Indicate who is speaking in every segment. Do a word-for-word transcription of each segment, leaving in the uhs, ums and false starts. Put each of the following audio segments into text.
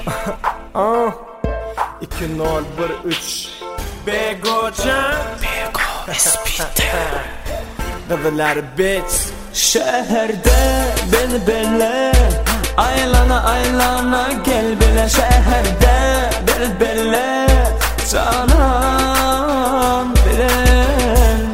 Speaker 1: iki nol bir üç Begocan
Speaker 2: Bego Espiter
Speaker 1: Davalar bitch.
Speaker 2: Şehirde beni belle Aylana aylana gel bile şehirde beni belle Canan bilen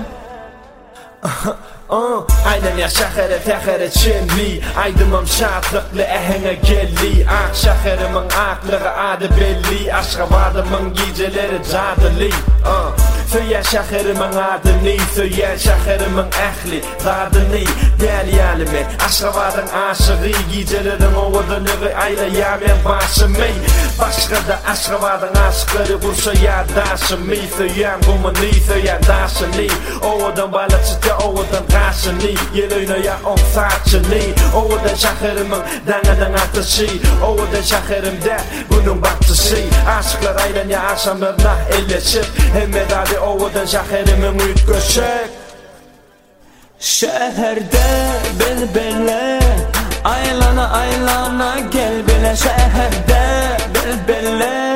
Speaker 1: Uh, aynen ya şehre fehre çimli Aydımam şatlıklı ehene gelli Ah şehrimin aklığı adı belli Aşkabadımın geceleri cadili uh. Söyleyen şehrimin adını Söyleyen şehrimin ehli Zadını Del yalimi Aşkabadın aşığı Gecelerin oğudunu aylayamen başımı Başka da Aşkabadın aşkları Kursa yardaşımı Söyleyen gumunu Söyleyen daşını Oğudan balıçıda oğudan kaşını Yel oynaya on saçını Oğudan şehrimin Danadan atışı Oğudan şehrimde Bunun baktışı Aşklar aylan ya akşamlarına elleşip Hem medali oğudan şehrimin ütköşek
Speaker 2: Şehirde beni belle Aylana aylana gel bile şehirde beni belle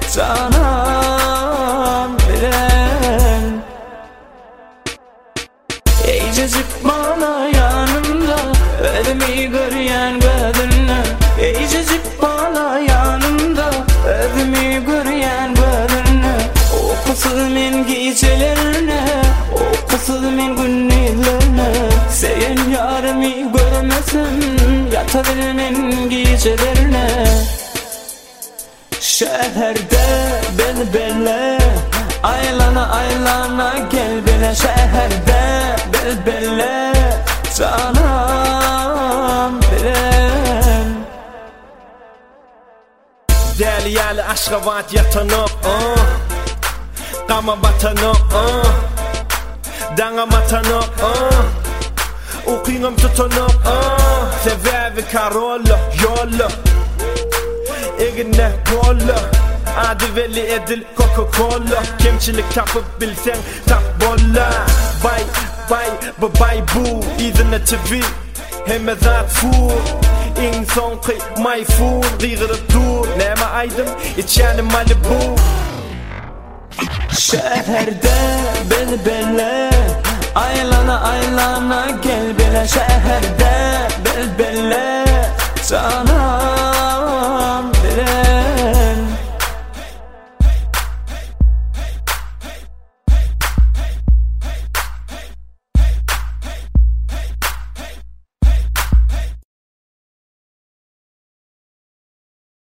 Speaker 2: Canan bilen İyicecik bana yanımda Ödümü görüyen gözünle İyicecik bana yanımda Ödümü görüyen gözünle Okusuzmen gecelerine Okusuzmen günlerine Seyen yarımı görmesin Yatabilmen gecelerine Şehirde beni belle Aylana aylana gel bile şehirde bel belle Canan bilen
Speaker 1: Deli yali aşkavat yatanıp uh. Kama batanıp uh. Dana matanıp uh. Okuyunum tutanıp uh. Sebebi karolla yolla Egine kolla Adı veli edil Coca-Cola Kemçilik tapıp bilsen tap bolla Bay bay bu bay bu İzine T V Hem ezat fu İnsan kıy mayfun Gıyrıp dur Neme aydım içenim Malibu
Speaker 2: Şehirde beni belle Aylana aylana gel bile şehirde bel belle Canan